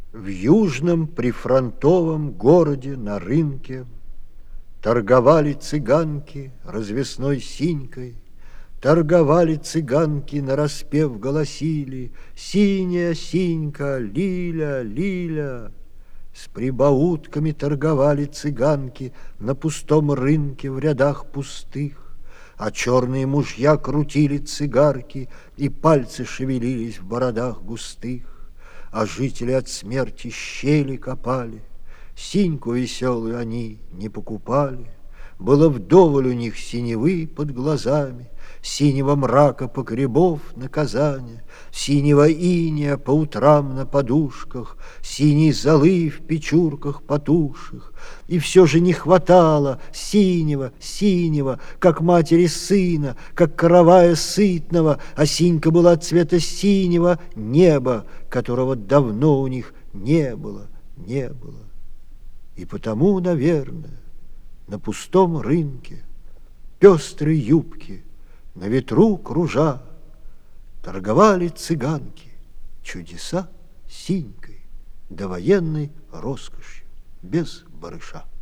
В южном прифронтовом городе на рынке торговали цыганки развесной синькой, торговали цыганки, нараспев голосили: «Синяя синька, лиля, лиля». С прибаутками торговали цыганки на пустом рынке в рядах пустых, а черные мужья крутили цигарки, и пальцы шевелились в бородах густых, а жители от смерти щели копали. Синьку веселую они не покупали, было вдоволь у них синевы под глазами, синего мрака погребов наказания, синего иния по утрам на подушках, синей золы в печурках потухших. И все же не хватало синего, синего, как матери сына, как каравая сытного, а синька была цвета синего неба, которого давно у них не было, не было. И потому, наверное, на пустом рынке пестрые юбки на ветру кружа торговали цыганки чудеса синькой, довоенной роскошью, без барыша.